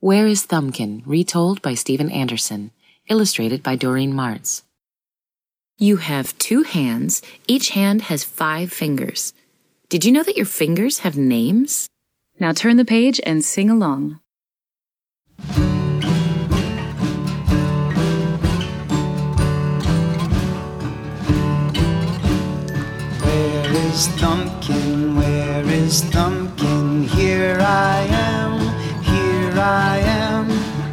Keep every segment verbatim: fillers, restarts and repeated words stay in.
Where is Thumbkin? Retold by Stephen Anderson. Illustrated by Doreen Martz. You have two hands. Each hand has five fingers. Did you know that your fingers have names? Now turn the page and sing along. Where is Thumbkin? Where is Thumbkin? Here I am, here I am.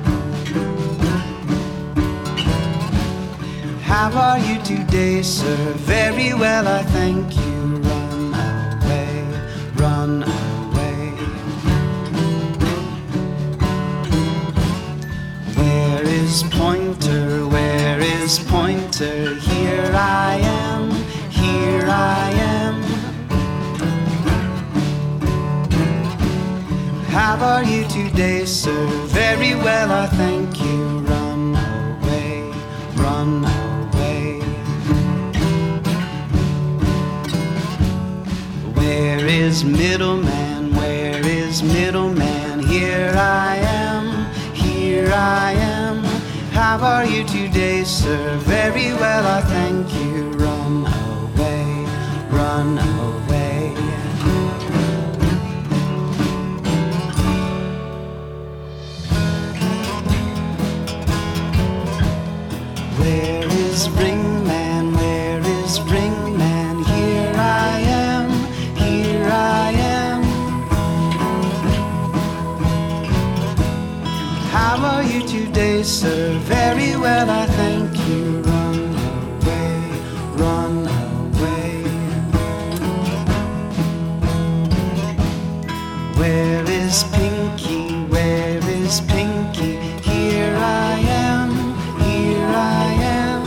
How are you today, sir? Very well, I thank you. Run away, run away. Where is Pointer? Where is Pointer? Here I am, here I am. How are you today, sir? Very well, I thank you. Run away, run away. Where is Middleman? Where is Middleman? Here I am, here I am. How are you today, sir? Very well, I thank you. Run away, run away. Where is Ringman? Where is Ringman? Here I am, here I am. How are you today, sir? Very well, I thank you. Run away, run away. Where is Pinky? Where is Pinky? Here I am, here I am.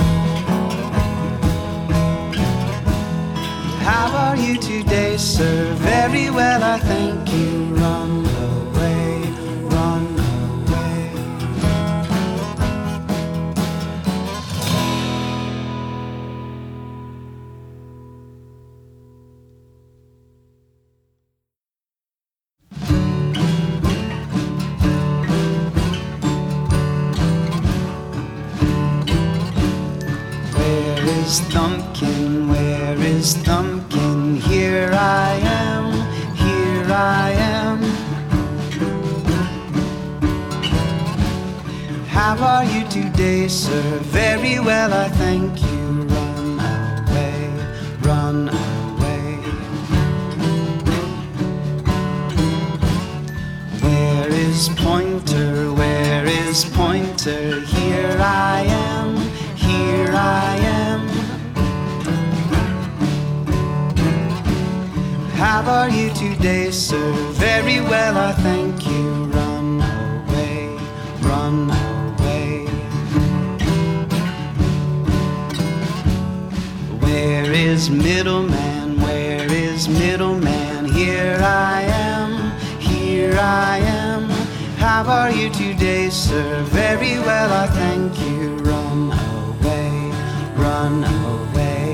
How are you today, sir? Very well, I thank you. Run away, run away. Where is Thumbkin? Where is Thumbkin? Here I am, here I am. How are you today, sir? Very well, I thank you. Run away, run away. Where is Pointer? Where is Pointer? Here I am, here I am. How are you today, sir? Very well, I thank you. Run away, run away. Where is Middleman? Where is Middleman? Here I am, here I am. How are you today, sir? Very well, I thank you. Run away, run away.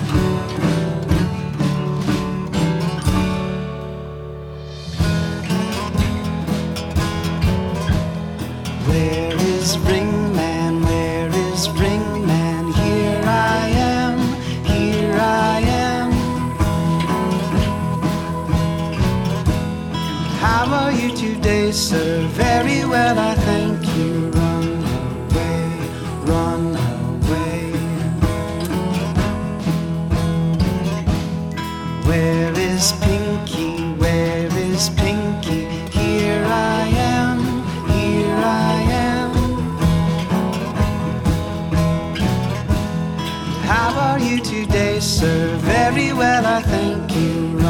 Where is Ringman? Where is Ringman? Here I am, here I am. How are you today, sir? Very well, I thank you. Run away, run away. Where is Pinky? Where is Pinky? Here I am, here I am. How are you today, sir? Very well, I thank you.